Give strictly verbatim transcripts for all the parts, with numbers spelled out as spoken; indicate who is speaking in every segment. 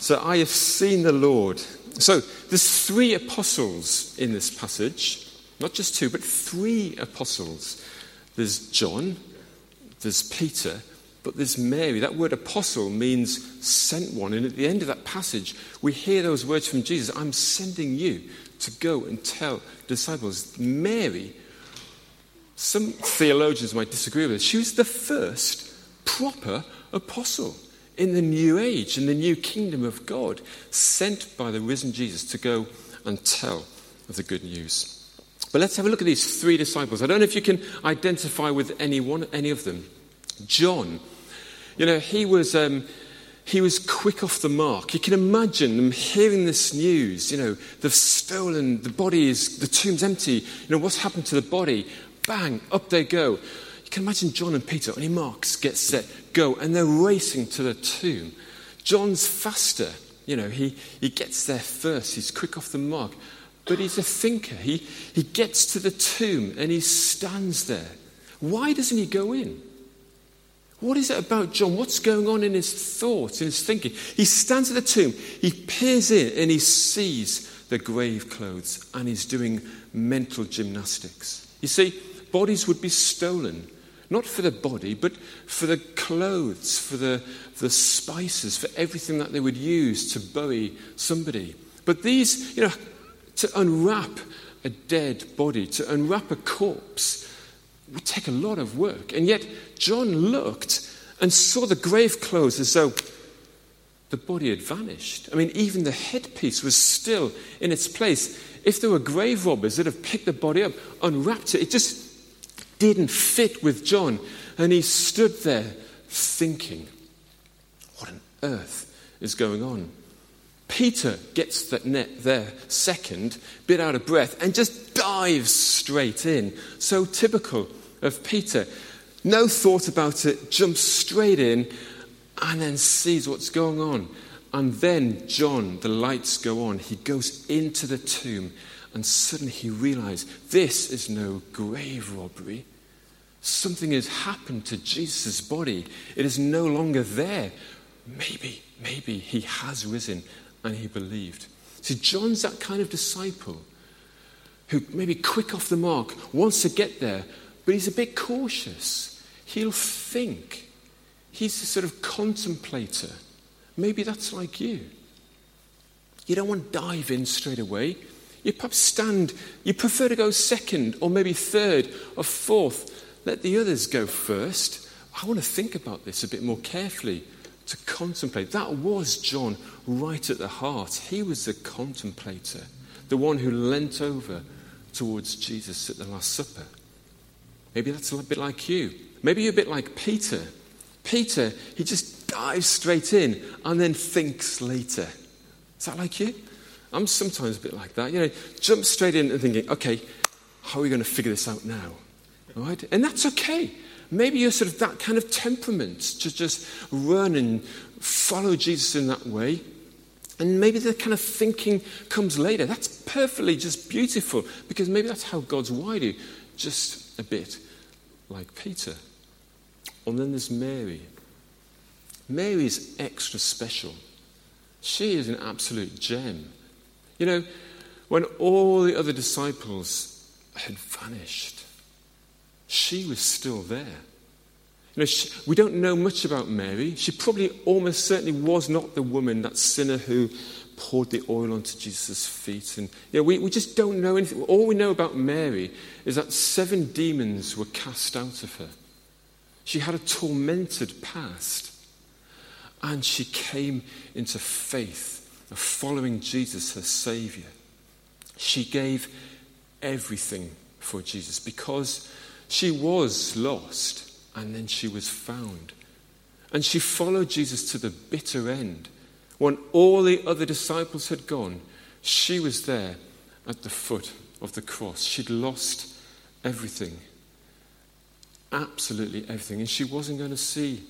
Speaker 1: So I have seen the Lord. So there's three apostles in this passage. Not just two, but three apostles. There's John, there's Peter, but there's Mary. That word apostle means sent one. And at the end of that passage, we hear those words from Jesus. I'm sending you to go and tell disciples. Mary, some theologians might disagree with this. She was the first proper apostle in the new age, in the new kingdom of God, sent by the risen Jesus to go and tell of the good news. But let's have a look at these three disciples. I don't know if you can identify with any one, any of them. John, you know, he was um, he was quick off the mark. You can imagine them hearing this news. You know, they've stolen the body is the tomb's empty. You know, what's happened to the body? Bang, up they go. You can imagine John and Peter on your marks, get set, go, and they're racing to the tomb. John's faster. You know, he he gets there first. He's quick off the mark. But he's a thinker. He, he gets to the tomb and he stands there. Why doesn't he go in? What is it about John? What's going on in his thoughts, in his thinking? He stands at the tomb, he peers in and he sees the grave clothes and he's doing mental gymnastics. You see, bodies would be stolen, not for the body, but for the clothes, for the, the spices, for everything that they would use to bury somebody. But these, you know, to unwrap a dead body, to unwrap a corpse, would take a lot of work. And yet John looked and saw the grave clothes as though the body had vanished. I mean, even the headpiece was still in its place. If there were grave robbers that have picked the body up, unwrapped it, it just didn't fit with John. And he stood there thinking, what on earth is going on? Peter gets that net there second, bit out of breath, and just dives straight in. So typical of Peter. No thought about it, jumps straight in, and then sees what's going on. And then John, the lights go on. He goes into the tomb, and suddenly he realizes this is no grave robbery. Something has happened to Jesus' body. It is no longer there. Maybe, maybe he has risen. And he believed. See, John's that kind of disciple who maybe quick off the mark, wants to get there, but he's a bit cautious. He'll think. He's a sort of contemplator. Maybe that's like you. You don't want to dive in straight away. You perhaps stand, you prefer to go second or maybe third or fourth. Let the others go first. I want to think about this a bit more carefully. To contemplate. That was John right at the heart. He was the contemplator, the one who leant over towards Jesus at the Last Supper. Maybe that's a bit like you. Maybe you're a bit like Peter. Peter, he just dives straight in and then thinks later. Is that like you? I'm sometimes a bit like that. You know, jump straight in and thinking, okay, how are we going to figure this out now? All right? And that's okay. Maybe you're sort of that kind of temperament to just run and follow Jesus in that way. And maybe the kind of thinking comes later. That's perfectly just beautiful because maybe that's how God's wired you. Just a bit like Peter. And then there's Mary. Mary's extra special. She is an absolute gem. You know, when all the other disciples had vanished, she was still there. You know, she, we don't know much about Mary. She probably almost certainly was not the woman, that sinner who poured the oil onto Jesus' feet. And you know, we, we just don't know anything. All we know about Mary is that seven demons were cast out of her. She had a tormented past. And she came into faith of following Jesus, her Saviour. She gave everything for Jesus because she was lost and then she was found. And she followed Jesus to the bitter end. When all the other disciples had gone, she was there at the foot of the cross. She'd lost everything. Absolutely everything. And she wasn't going to see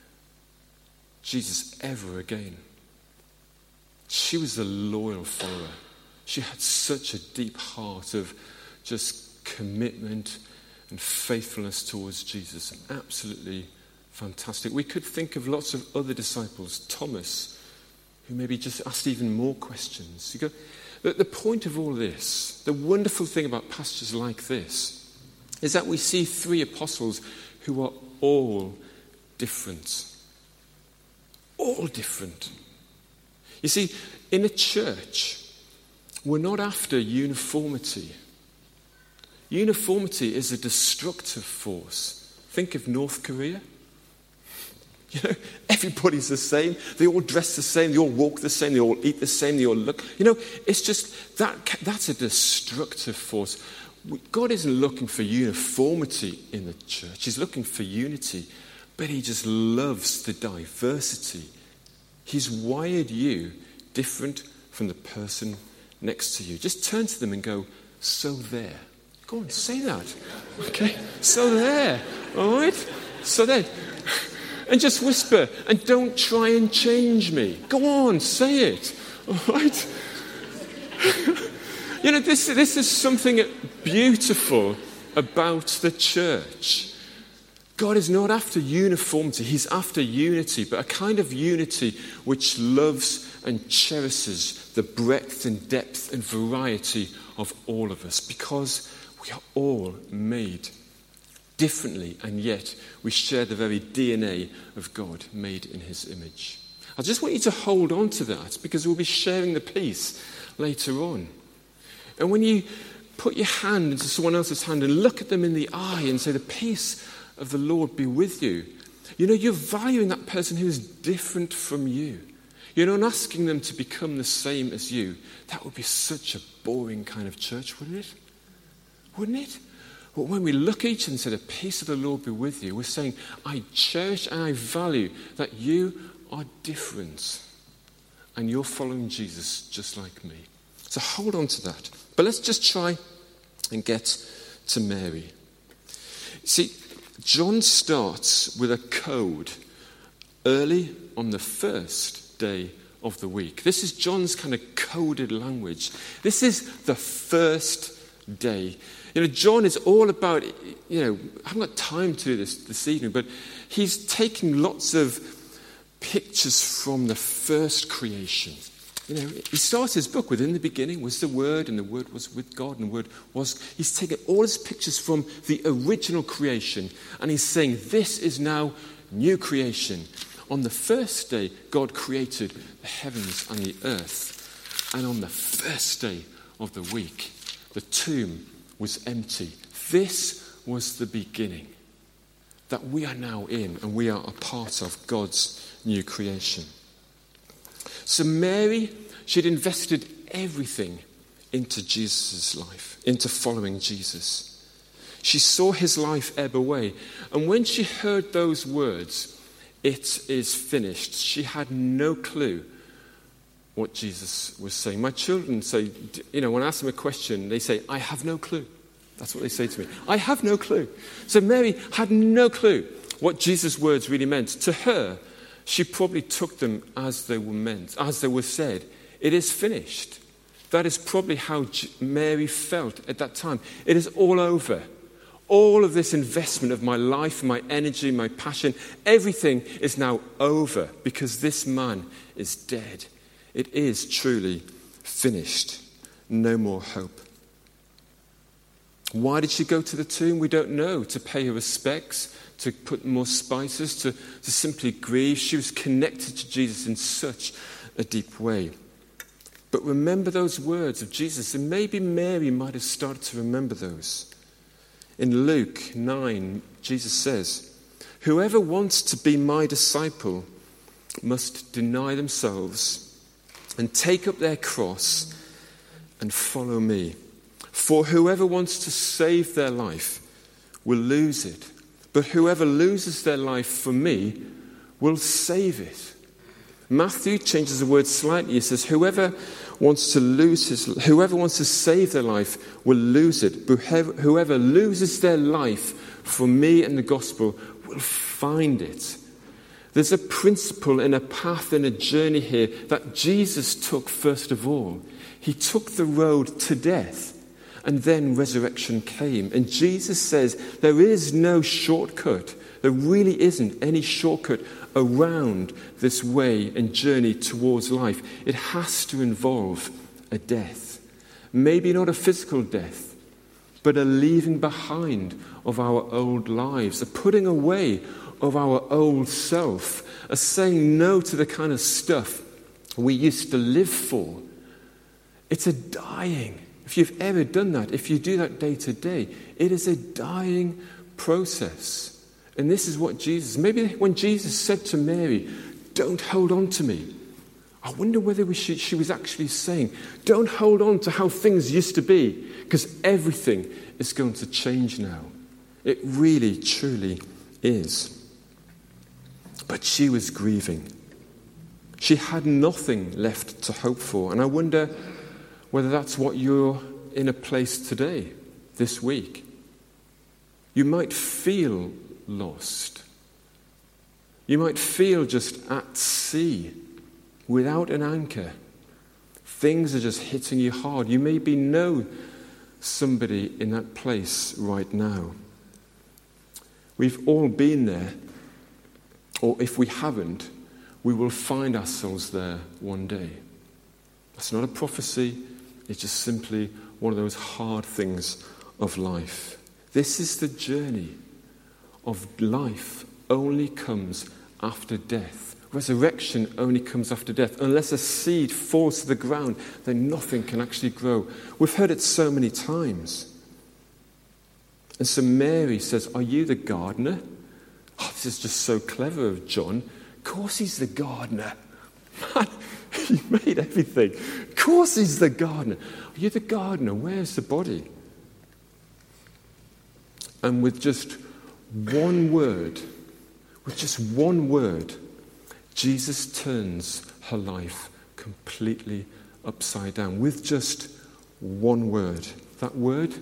Speaker 1: Jesus ever again. She was a loyal follower. She had such a deep heart of just commitment and faithfulness towards Jesus. Absolutely fantastic. We could think of lots of other disciples. Thomas, who maybe just asked even more questions. You go, the, the point of all this, the wonderful thing about passages like this, is that we see three apostles who are all different. All different. You see, in a church, we're not after uniformity. Uniformity is a destructive force. Think of North Korea. You know, everybody's the same. They all dress the same. They all walk the same. They all eat the same. They all look. You know, it's just that that's a destructive force. God isn't looking for uniformity in the church. He's looking for unity. But he just loves the diversity. He's wired you different from the person next to you. Just turn to them and go, so there. Go on, say that. Okay? So there. All right? So there. And just whisper, and don't try and change me. Go on, say it. All right? You know, this, this is something beautiful about the church. God is not after uniformity. He's after unity, but a kind of unity which loves and cherishes the breadth and depth and variety of all of us, because we are all made differently, and yet we share the very D N A of God, made in his image. I just want you to hold on to that, because we'll be sharing the peace later on. And when you put your hand into someone else's hand and look at them in the eye and say, the peace of the Lord be with you, you know, you're valuing that person who is different from you. You're not asking them to become the same as you. That would be such a boring kind of church, wouldn't it? Wouldn't it? But when we look at each other and say, the peace of the Lord be with you, we're saying, I cherish and I value that you are different and you're following Jesus just like me. So hold on to that. But let's just try and get to Mary. See, John starts with a code early on the first day of the week. This is John's kind of coded language. This is the first day. You know, John is all about, you know, I haven't got time to do this this evening, but he's taking lots of pictures from the first creation. You know, he starts his book with, in the beginning was the Word, and the Word was with God, and the Word was... He's taken all his pictures from the original creation, and he's saying, this is now new creation. On the first day, God created the heavens and the earth. And on the first day of the week, the tomb was empty. This was the beginning that we are now in, and we are a part of God's new creation. So Mary, she'd invested everything into Jesus' life, into following Jesus. She saw his life ebb away. And when she heard those words, it is finished, she had no clue what Jesus was saying. My children say, you know, when I ask them a question, they say, I have no clue. That's what they say to me. I have no clue. So Mary had no clue what Jesus' words really meant. To her, she probably took them as they were meant, as they were said. It is finished. That is probably how Mary felt at that time. It is all over. All of this investment of my life, my energy, my passion, everything is now over because this man is dead. It is truly finished. No more hope. Why did she go to the tomb? We don't know. To pay her respects, to put more spices, to, to simply grieve. She was connected to Jesus in such a deep way. But remember those words of Jesus, and maybe Mary might have started to remember those. In Luke nine, Jesus says, whoever wants to be my disciple must deny themselves and take up their cross and follow me. For whoever wants to save their life will lose it. But whoever loses their life for me will save it. Matthew changes the word slightly. He says, whoever wants to lose his, whoever wants to save their life will lose it. But whoever loses their life for me and the gospel will find it. There's a principle and a path and a journey here that Jesus took first of all. He took the road to death. And then resurrection came. And Jesus says there is no shortcut There really isn't any shortcut around this way and journey towards life. It has to involve a death. Maybe not a physical death, but a leaving behind of our old lives, a putting away of our old self, a saying no to the kind of stuff we used to live for. It's a dying. If you've ever done that, if you do that day to day, it is a dying process. And this is what Jesus, maybe when Jesus said to Mary, don't hold on to me, I wonder whether we should, she was actually saying, don't hold on to how things used to be, because everything is going to change now. It really, truly is. But she was grieving. She had nothing left to hope for. And I wonder whether that's what you're in a place today, this week. You might feel lost. You might feel just at sea, without an anchor. Things are just hitting you hard. You maybe know somebody in that place right now. We've all been there, or if we haven't, we will find ourselves there one day. That's not a prophecy, it's just simply one of those hard things of life. This is the journey of life, only comes after death. Resurrection only comes after death. Unless a seed falls to the ground, then nothing can actually grow. We've heard it so many times. And so Mary says, are you the gardener? Oh, this is just so clever of John. Of course he's the gardener. Man, he made everything. Of course he's the gardener. Are you the gardener? Where's the body? And with just one word, with just one word, Jesus turns her life completely upside down. With just one word. That word?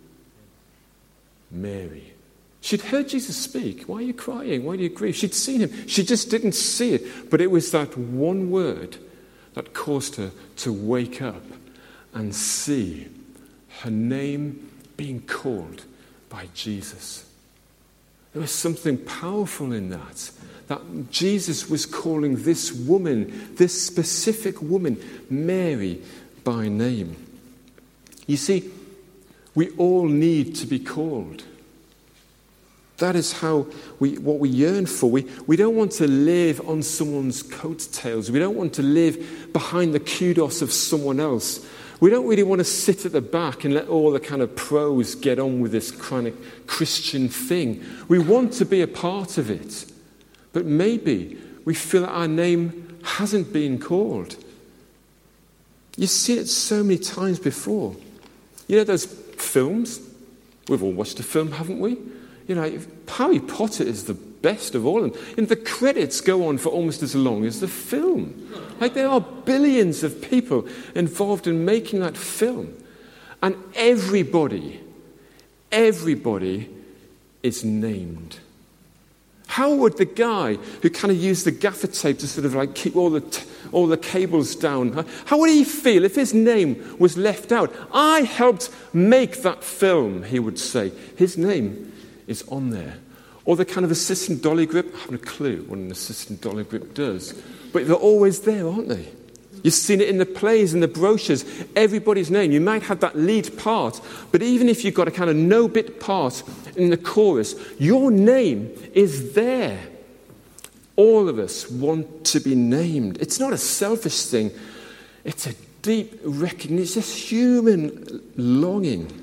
Speaker 1: Mary. She'd heard Jesus speak. Why are you crying? Why do you grieve? She'd seen him. She just didn't see it. But it was that one word that caused her to wake up and see her name being called by Jesus. There was something powerful in that. That Jesus was calling this woman, this specific woman, Mary by name. You see, we all need to be called. That is how we, what we yearn for. We, we don't want to live on someone's coattails. We don't want to live behind the kudos of someone else. We don't really want to sit at the back and let all the kind of pros get on with this kind of Christian thing. We want to be a part of it. But maybe we feel that our name hasn't been called. You've seen it so many times before. You know those films? We've all watched a film, haven't we? You know, Harry Potter is the best of all. And the credits go on for almost as long as the film. Like, there are billions of people involved in making that film. And everybody, everybody is named. How would the guy who kind of used the gaffer tape to sort of like keep all the t- all the cables down, how would he feel if his name was left out? I helped make that film, he would say. His name is on there. Or the kind of assistant dolly grip. I haven't a clue what an assistant dolly grip does. But they're always there, aren't they? You've seen it in the plays and the brochures. Everybody's name. You might have that lead part, but even if you've got a kind of no-bit part in the chorus, your name is there. All of us want to be named. It's not a selfish thing. It's a deep recognition. It's just human longing.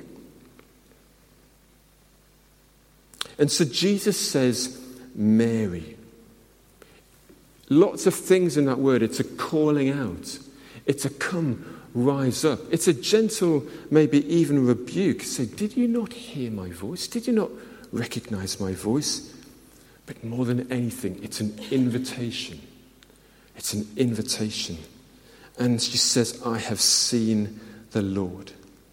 Speaker 1: And so Jesus says, Mary. Lots of things in that word. It's a calling out. It's a come, rise up. It's a gentle, maybe even rebuke. Say, did you not hear my voice? Did you not recognize my voice? But more than anything, it's an invitation. It's an invitation. And she says, I have seen the Lord.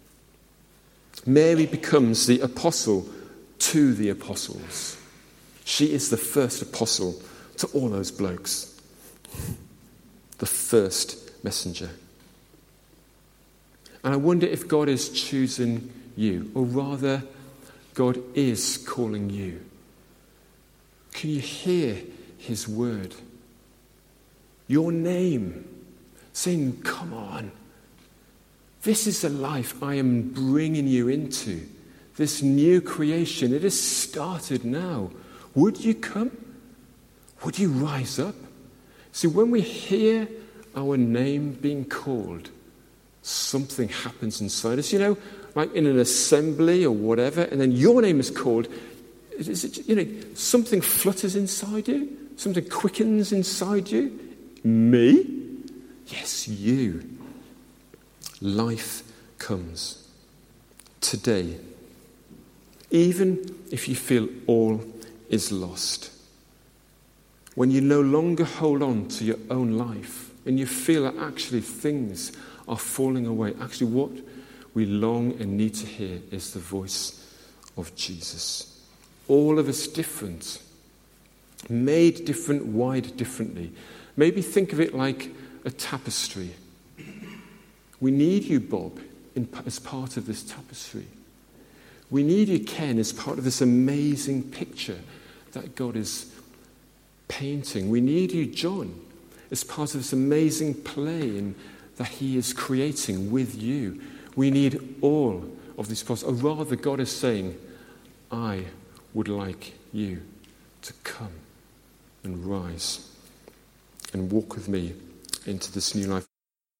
Speaker 1: Mary becomes the apostle to the apostles. She is the first apostle to all those blokes. The first messenger. And I wonder if God is choosing you, or rather, God is calling you. Can you hear his word? Your name saying, come on. This is the life I am bringing you into. This new creation. It has started now. Would you come? Would you rise up? See, when we hear our name being called, something happens inside us. You know, like in an assembly or whatever, and then your name is called. Is it, you know, something flutters inside you. Something quickens inside you. Me? Yes, you. Life comes today. Even if you feel all is lost. When you no longer hold on to your own life and you feel that actually things are falling away. Actually, what we long and need to hear is the voice of Jesus. All of us different. Made different, wired differently. Maybe think of it like a tapestry. We need you, Bob, in, as part of this tapestry. We need you, Ken, as part of this amazing picture that God is painting. We need you, John, as part of this amazing play in, that he is creating with you. We need all of these parts. Or rather, God is saying, I would like you to come and rise and walk with me into this new life.